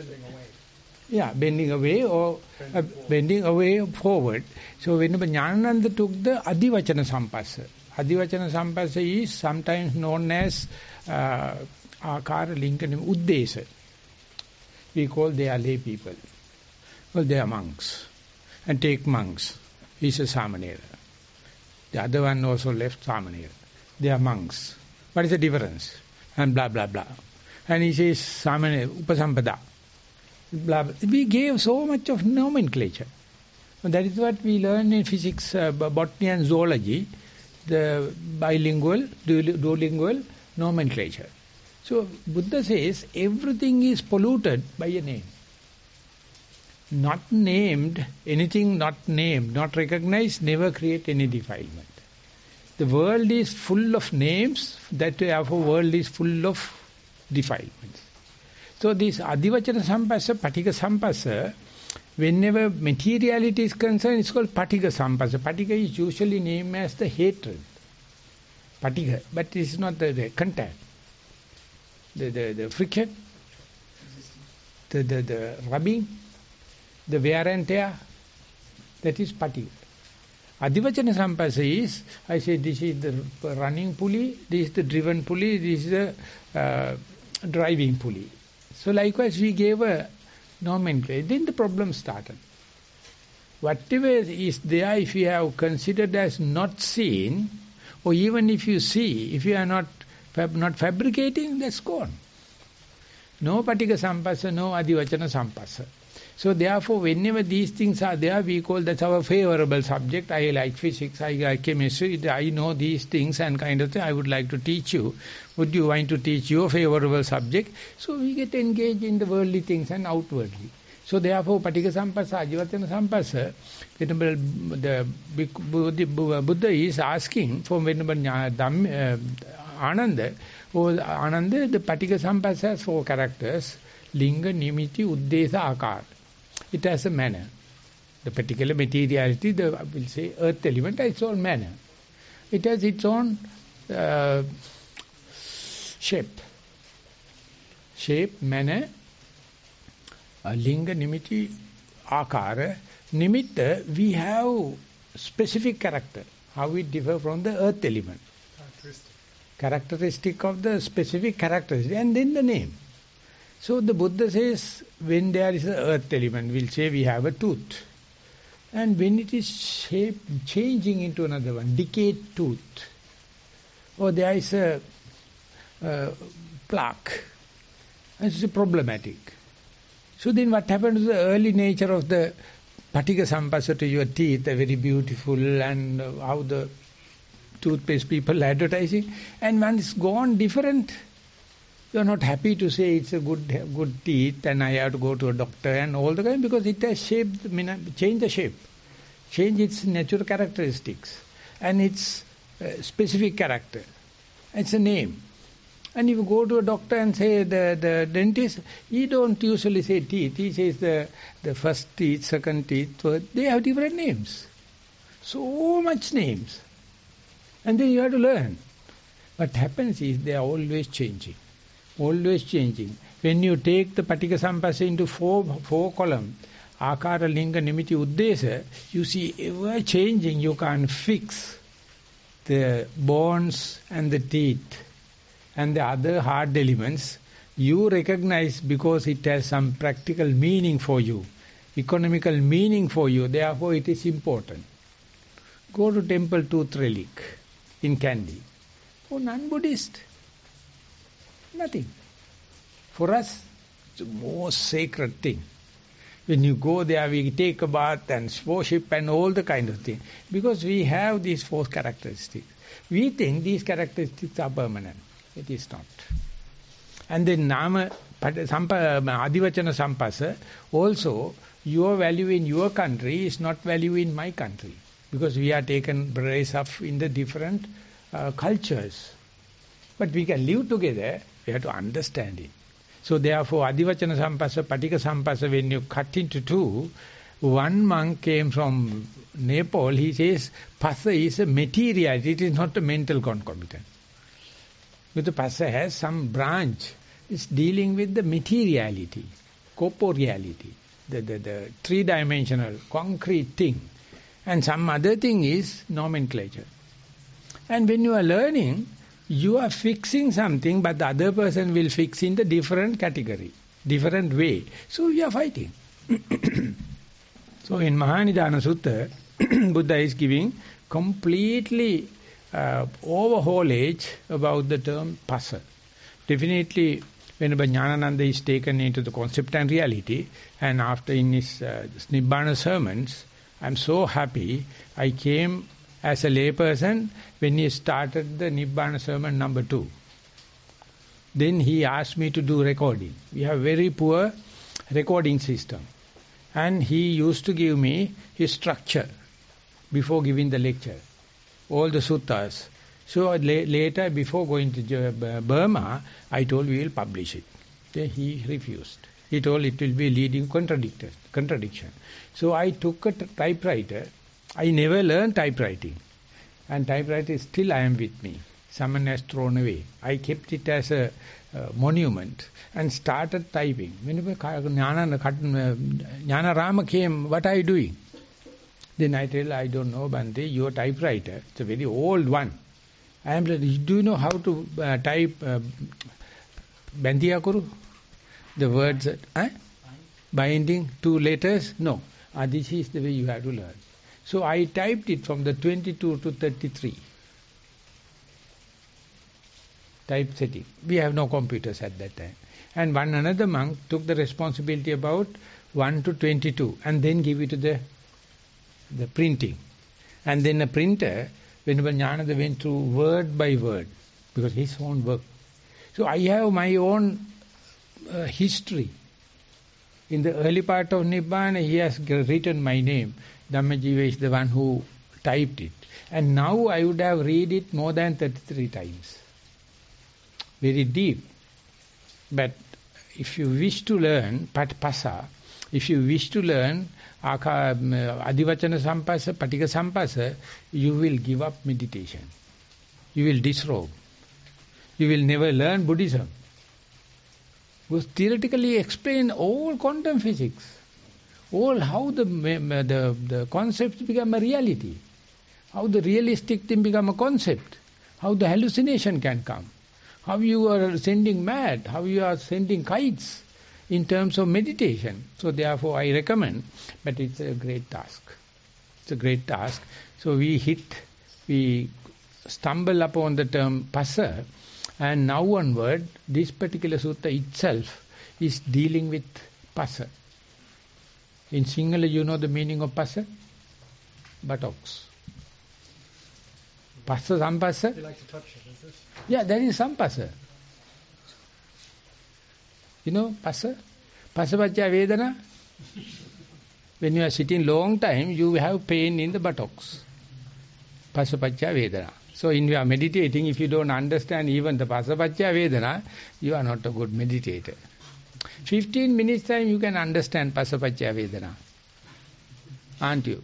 bending away or bending away forward. So whenever Jnananda took the adivachana sampassa, adivachana sampassa is sometimes known as akara linkanam uddesa. We call they are lay people. Well, they are monks. And take monks. He's a samanera. The other one also left samanera. They are monks. What is the difference? And blah, blah, blah. And he says samanera, upasampada. Blah, blah. We gave so much of nomenclature. And that is what we learn in physics, botany and zoology, the bilingual, duolingual nomenclature. So Buddha says everything is polluted by a name. Not named, anything not named, not recognized, never create any defilement. The world is full of names, that therefore world is full of defilements. So this adivachana sampassa, patika sampassa, whenever materiality is concerned, it's called patika sampassa. Patika is usually named as the hatred. Patika, but it is not the contact. The friction, the rubbing, the wear and tear, that is patika. Adivachana sampassa is, I say this is the running pulley, this is the driven pulley, this is the driving pulley. So likewise we gave a nomenclature, then the problem started. Whatever is there, if you have considered as not seen, or even if you see, if you are not fabricating, that's gone. No patika sampassa, no adivachana sampassa. So therefore, whenever these things are there, we call that our favorable subject. I like physics, I like chemistry, I know these things and kind of thing. I would like to teach you. Would you want to teach your favorable subject? So we get engaged in the worldly things and outwardly. So therefore, patika sampassa, adivachana sampassa, the Buddha is asking for Venerable Ananda. Ananda, the patika sampassa has 4 characters: linga, nimiti, uddesa, akar. It has a manner. The particular materiality, the will say earth element, has its own manner. It has its own shape. Shape, manner, linga, nimiti, akara. Nimitta, we have specific character. How we differ from the earth element. Characteristic of the specific characteristic, and then the name. So the Buddha says, when there is an earth element, we'll say we have a tooth. And when it is changing into another one, decayed tooth, or there is a plaque, it's problematic. So then what happens to the early nature of the patika sampassa to your teeth, are very beautiful, and how the toothpaste people advertising, and when it's gone different, you are not happy to say it's a good teeth and I have to go to a doctor and all the kind, because it has changed the shape, changed its natural characteristics and its specific character. It's a name. And if you go to a doctor and say the dentist, he don't usually say teeth, he says the first teeth, second teeth, they have different names. So much names. And then you have to learn. What happens is they are always changing. Always changing. When you take the patika sampassa into four columns, akara, linga, nimiti, uddesa, you see ever changing. You can't fix the bones and the teeth and the other hard elements. You recognize because it has some practical meaning for you, economical meaning for you, therefore it is important. Go to temple tooth relic in Kandy. For non-Buddhist, nothing. For us, it's the most sacred thing. When you go there, we take a bath and worship and all the kind of thing. Because we have these 4 characteristics. We think these characteristics are permanent. It is not. And then Nama, Adivachana Sampassa, also your value in your country is not value in my country. Because we are taken brace up in the different cultures. But we can live together, we have to understand it. So therefore, Adivachana Sampassa, Patika Sampassa, when you cut into 2, one monk came from Nepal, he says, Passa is a material, it is not a mental concomitant. But the Passa has some branch, it's dealing with the materiality, corporeality, the 3-dimensional, concrete thing. And some other thing is nomenclature. And when you are learning, you are fixing something, but the other person will fix in the different category, different way. So we are fighting. So in Mahanidana Sutta, Buddha is giving completely overhaulage about the term Passa. Definitely, whenever Jnanananda is taken into the concept and reality, and after in his Nibbana sermons, I'm so happy. I came as a layperson when he started the Nibbana sermon number 2. Then he asked me to do recording. We have very poor recording system. And he used to give me his structure before giving the lecture. All the suttas. So later, before going to Burma, I told we will publish it. Then he refused. He told it will be leading contradiction. So I took a typewriter. I never learned typewriting. And typewriter still I am with me. Someone has thrown away. I kept it as a monument and started typing. Whenever Jnana Rama came, what are you doing? Then I tell, I don't know, Bhante, your typewriter, it's a very old one. I am like, do you know how to type Bandiyakuru? The words, binding 2 letters? No. This is the way you have to learn. So I typed it from the 22 to 33. Typesetting. We have no computers at that time. And another monk took the responsibility about 1 to 22 and then give it to the printing. And then a printer, whenever Jnanada went through word by word, because his own work. So I have my own history. In the early part of Nibbana, he has written my name. Dhammajiva is the one who typed it. And now I would have read it more than 33 times. Very deep. But if you wish to learn Patpasa, if you wish to learn Adivachana Sampasa, Patika Sampasa, you will give up meditation. You will disrobe. You will never learn Buddhism. Because theoretically explain all quantum physics, all how the concepts become a reality, how the realistic thing become a concept, how the hallucination can come, how you are sending mad, how you are sending kites in terms of meditation. So therefore I recommend, but it's a great task. It's a great task. So we stumble upon the term Passa, and now onward, this particular sutta itself is dealing with Passa. In Sinhala, you know the meaning of Passa? Buttocks. Passa, Sampassa? You like to touch it, is it? Yeah, there is some Passa. You know Passa? Passapacca Vedana? When you are sitting long time, you have pain in the buttocks. Passapacca Vedana. So when you are meditating, if you don't understand even the Passapacca Vedana, you are not a good meditator. 15 minutes time you can understand Passapacca Vedana. Aren't you?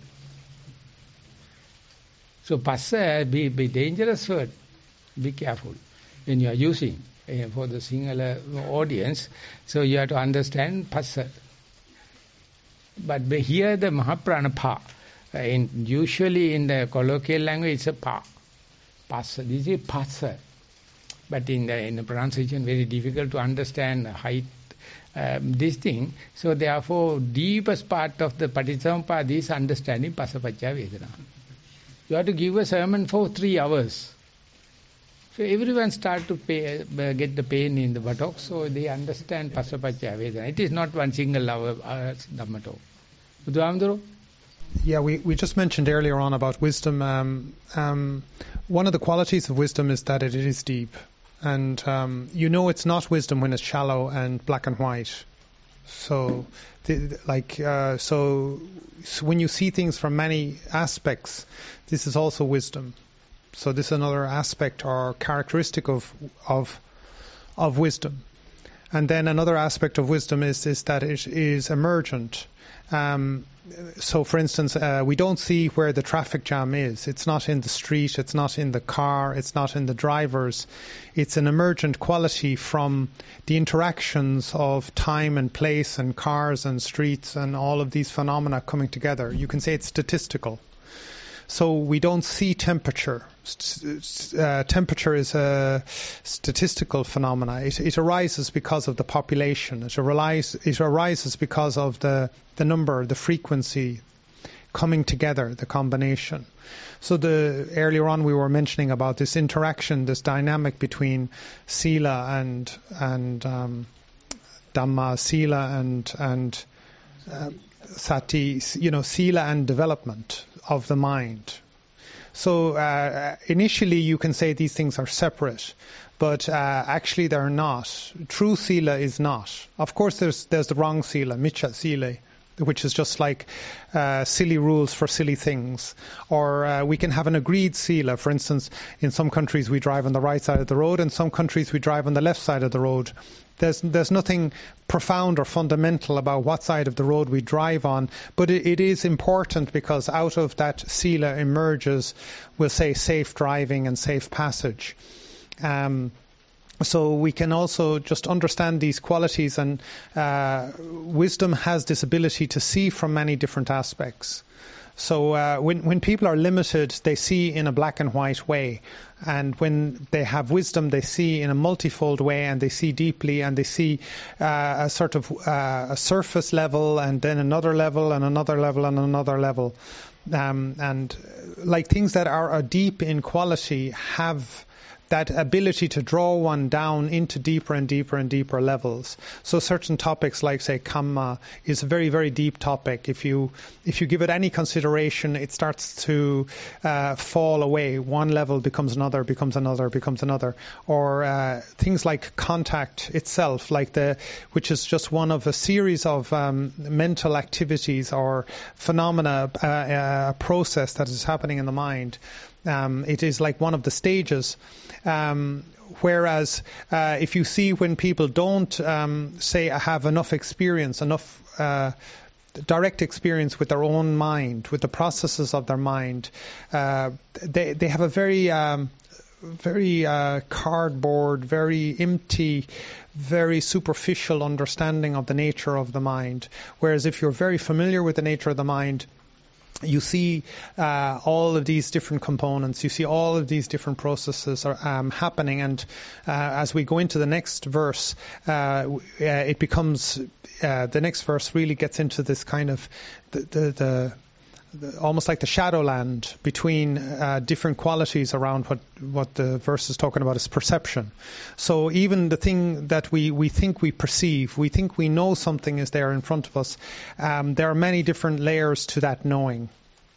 So Passa, be dangerous word. Be careful when you are using for the Sinhala audience. So you have to understand Passa. But here the Mahaprana Pa. Usually in the colloquial language it's a Pa. Passa. This is Passa. But in the pronunciation very difficult to understand height, this thing. So therefore deepest part of the Paticcasamuppada is understanding Passapacca Vedana. You have to give a sermon for 3 hours. So everyone start to get the pain in the buttocks, so they understand Passapacca Vedana. It is not one single hour Dhamma talk. Buddhamdaro? Yeah, we just mentioned earlier on about wisdom. One of the qualities of wisdom is that it is deep. And you know it's not wisdom when it's shallow and black and white. So, so when you see things from many aspects, this is also wisdom. So this is another aspect or characteristic of wisdom. And then another aspect of wisdom is that it is emergent. So, for instance, we don't see where the traffic jam is. It's not in the street, it's not in the car, it's not in the drivers. It's an emergent quality from the interactions of time and place and cars and streets and all of these phenomena coming together. You can say it's statistical. So we don't see temperature. Temperature is a statistical phenomena. It arises because of the population. It arises because of the number, the frequency coming together, the combination. So earlier on we were mentioning about this interaction, this dynamic between sila and dhamma, sila and sati, sila and development of the mind. So initially you can say these things are separate, but actually they're not. True sila is not. Of course there's the wrong sila, miccha sila, which is just like silly rules for silly things. Or we can have an agreed sila. For instance, in some countries we drive on the right side of the road, and some countries we drive on the left side of the road. There's nothing profound or fundamental about what side of the road we drive on, but it is important because out of that sila emerges, we'll say, safe driving and safe passage. So we can also just understand these qualities, and wisdom has this ability to see from many different aspects. So when people are limited, they see in a black and white way. And when they have wisdom, they see in a multifold way, and they see deeply, and they see a sort of a surface level, and then another level, and another level, and another level. And like things that are deep in quality have that ability to draw one down into deeper and deeper and deeper levels. So certain topics like, say, Kamma is a very, very deep topic. If you give it any consideration, it starts to fall away. One level becomes another, becomes another, becomes another. Or things like contact itself, which is just one of a series of mental activities or phenomena, a process that is happening in the mind. It is like one of the stages. Whereas if you see when people don't, say, have enough experience, enough direct experience with their own mind, with the processes of their mind, they have a very cardboard, very empty, very superficial understanding of the nature of the mind. Whereas if you're very familiar with the nature of the mind, you see all of these different components. You see all of these different processes are happening. And as we go into the next verse, it becomes the next verse really gets into this kind of the almost like the shadowland between different qualities around what the verse is talking about is perception. So even the thing that we think we perceive, we think we know something is there in front of us, there are many different layers to that knowing.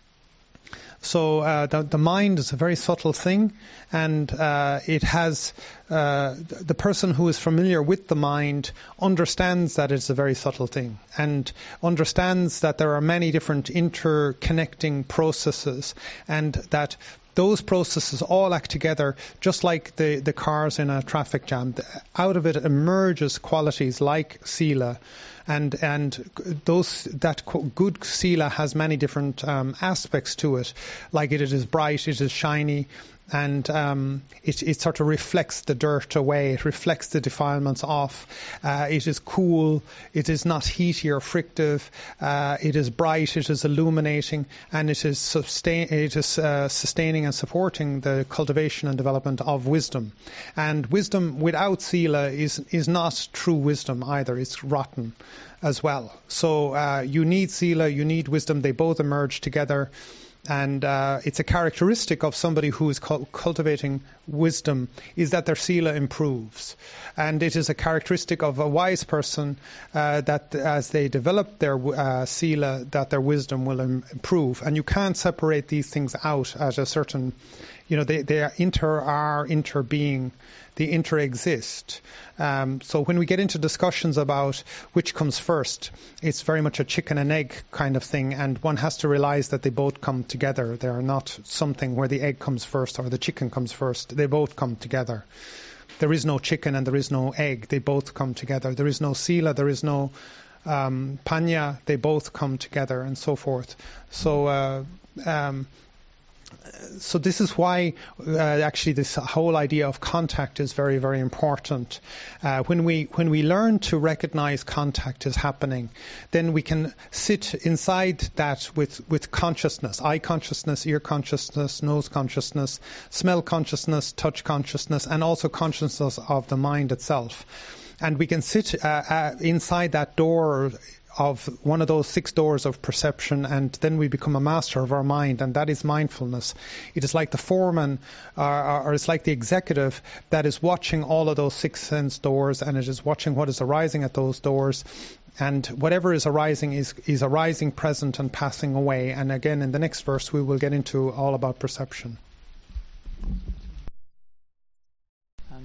So the mind is a very subtle thing, and it has the person who is familiar with the mind understands that it's a very subtle thing, and understands that there are many different interconnecting processes, and that those processes all act together just like the cars in a traffic jam. Out of it emerges qualities like sila, and that good sila has many different aspects to it. Like it is bright, it is shiny, and it sort of reflects the dirt away. It reflects the defilements off. It is cool. It is not heaty or frictive. It is bright. It is illuminating, and it is sustaining and supporting the cultivation and development of wisdom. And wisdom without sila is not true wisdom either. It's rotten as well. So you need sila, you need wisdom. They both emerge together. And it's a characteristic of somebody who is cultivating wisdom is that their sila improves. And it is a characteristic of a wise person that as they develop their sila, that their wisdom will improve. And you can't separate these things out at a certain, they are interbeing, they interexist. So when we get into discussions about which comes first, it's very much a chicken and egg kind of thing, and one has to realize that they both come together. They are not something where the egg comes first or the chicken comes first. They both come together. There is no chicken and there is no egg. They both come together. There is no sila, there is no panya. They both come together, and so forth. So this is why actually this whole idea of contact is very, very important. When we learn to recognize contact is happening, then we can sit inside that with consciousness, eye consciousness, ear consciousness, nose consciousness, smell consciousness, touch consciousness, and also consciousness of the mind itself. And we can sit inside that door of one of those 6 doors of perception, and then we become a master of our mind, and that is mindfulness. It is like the foreman, or it's like the executive that is watching all of those 6 sense doors, and it is watching what is arising at those doors, and whatever is arising is arising, present, and passing away. And again, in the next verse, we will get into all about perception.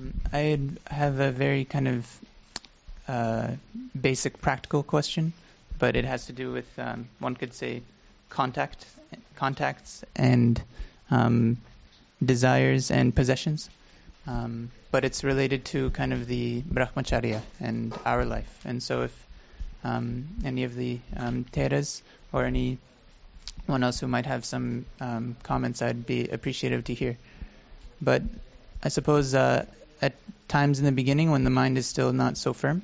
I have a very kind of basic practical question. but it has to do with, one could say, contacts and desires and possessions. But it's related to kind of the brahmacharya and our life. And so if any of the Theras or anyone else who might have some comments, I'd be appreciative to hear. But I suppose at times in the beginning when the mind is still not so firm,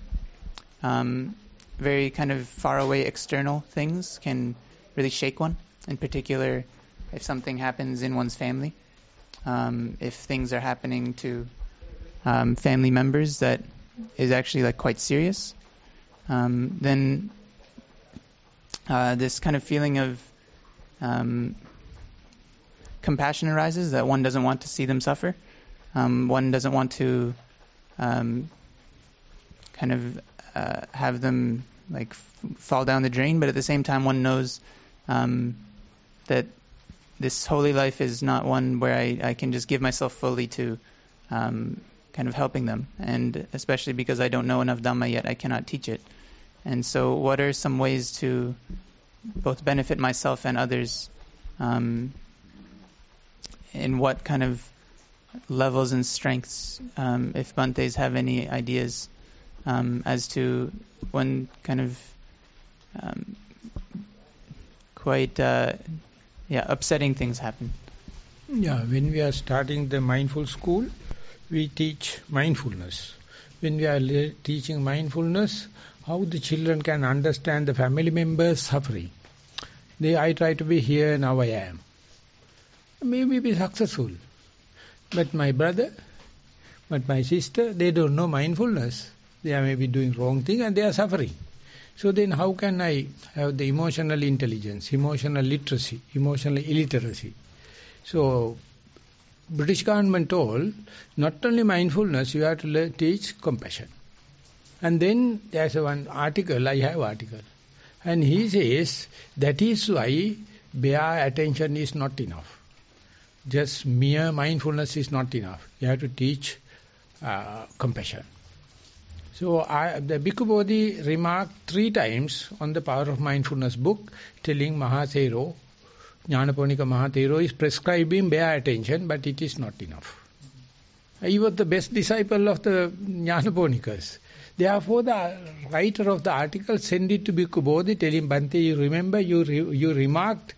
very kind of faraway external things can really shake one. In particular, if something happens in one's family, if things are happening to family members that is actually like quite serious, then this kind of feeling of compassion arises, that one doesn't want to see them suffer. One doesn't want to kind of have them like fall down the drain, but at the same time one knows that this holy life is not one where I can just give myself fully to kind of helping them. And especially because I don't know enough Dhamma yet, I cannot teach it. And so what are some ways to both benefit myself and others? In what kind of levels and strengths, if Bhantes have any ideas as to when kind of quite upsetting things happen. Yeah, when we are starting the mindful school, we teach mindfulness. When we are teaching mindfulness, how the children can understand the family members' suffering. I try to be here, now I am. Maybe be successful. But my brother, but my sister, they don't know mindfulness. They are maybe doing wrong thing and they are suffering. So then how can I have the emotional intelligence, emotional literacy, emotional illiteracy? So British government told, not only mindfulness, you have to teach compassion. And then there's one article, I have article. And he says, that is why bare attention is not enough. Just mere mindfulness is not enough. You have to teach compassion. So the Bhikkhu Bodhi remarked 3 times on the Power of Mindfulness book, telling Mahathero, Jnanaponika Mahathero is prescribing bare attention, but it is not enough. He was the best disciple of the Jnanaponikas. Therefore, the writer of the article sent it to Bhikkhu Bodhi, telling Bhante, you remember you remarked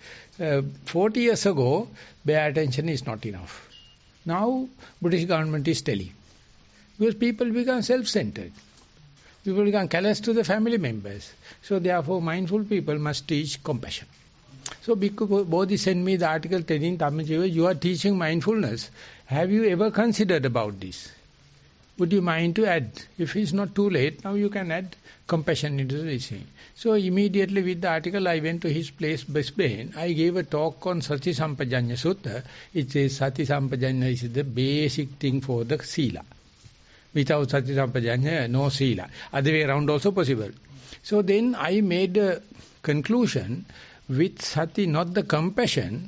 40 years ago, bare attention is not enough. Now, British government is telling. Because people become self-centered. People become callous to the family members. So therefore, mindful people must teach compassion. So Bhikkhu Bodhi sent me the article telling Dhammajiva, you are teaching mindfulness. Have you ever considered about this? Would you mind to add? If it's not too late, now you can add compassion into the teaching. So immediately with the article, I went to his place, Brisbane. I gave a talk on Sati Sampajanya Sutta. It says Sati Sampajanya is the basic thing for the Sila. Without Sati Sampajanya, no Sila. Other way around also possible. So then I made a conclusion, with Sati, not the compassion,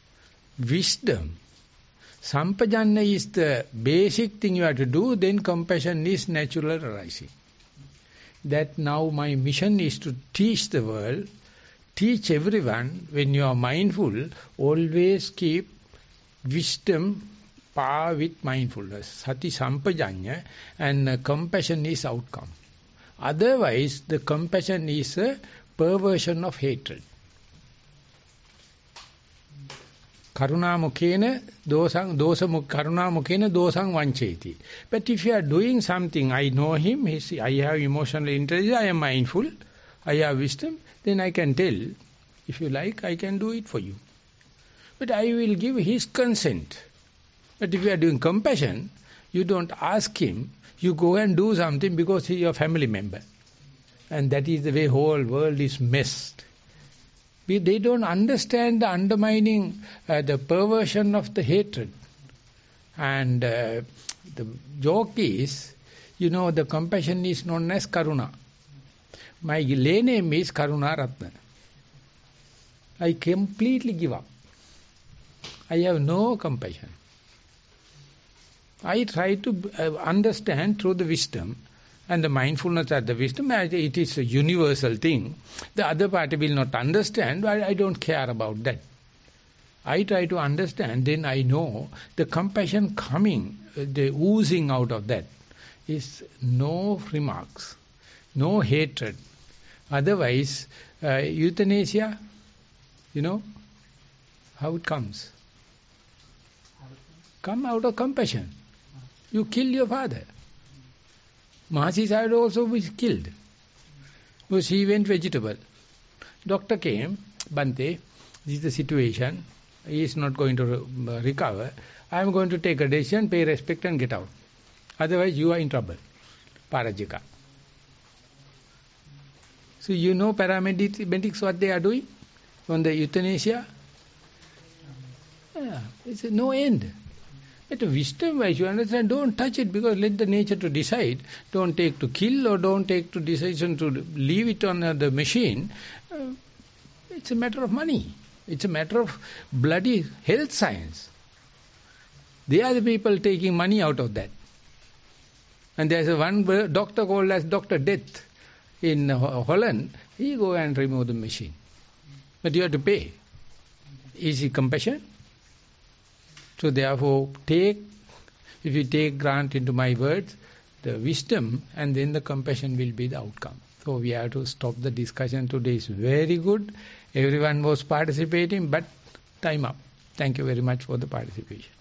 wisdom. Sampajanya is the basic thing you have to do, then compassion is natural arising. That now my mission is to teach the world, teach everyone, when you are mindful, always keep wisdom par with mindfulness. Sati Sampajanya, and compassion is outcome. Otherwise, the compassion is a perversion of hatred. Karuna mukhena dosang vancheti. But if you are doing something, I know him, I have emotional intelligence, I am mindful, I have wisdom, then I can tell, if you like, I can do it for you. But I will give his consent. But if you are doing compassion, you don't ask him, you go and do something because he is your family member. And that is the way whole world is messed. They don't understand the undermining, the perversion of the hatred. And the joke is, the compassion is known as Karuna. My lay name is Karuna Ratna. I completely give up. I have no compassion. I try to understand through the wisdom and the mindfulness and the wisdom, it is a universal thing. The other party will not understand, but I don't care about that. I try to understand, then I know the compassion coming, the oozing out of that is no remarks, no hatred. Otherwise, euthanasia, you know, how it comes? Come out of compassion. You kill your father. Mahasi Sayadaw also was killed because he went vegetable. Doctor came, Bante, this is the situation. He is not going to recover. I am going to take a decision, pay respect and get out. Otherwise you are in trouble. Parajika. So you know paramedics what they are doing on the euthanasia? Yeah, it's no end. But wisdom-wise, you understand, don't touch it because let the nature to decide. Don't take to kill or don't take to decision to leave it on the machine. It's a matter of money. It's a matter of bloody health science. They are the people taking money out of that. And there's one doctor called as Dr. Death in Holland. He go and remove the machine. But you have to pay. Is it compassion? So therefore, if you take grant into my words, the wisdom and then the compassion will be the outcome. So we have to stop the discussion today. Is very good. Everyone was participating, but time up. Thank you very much for the participation.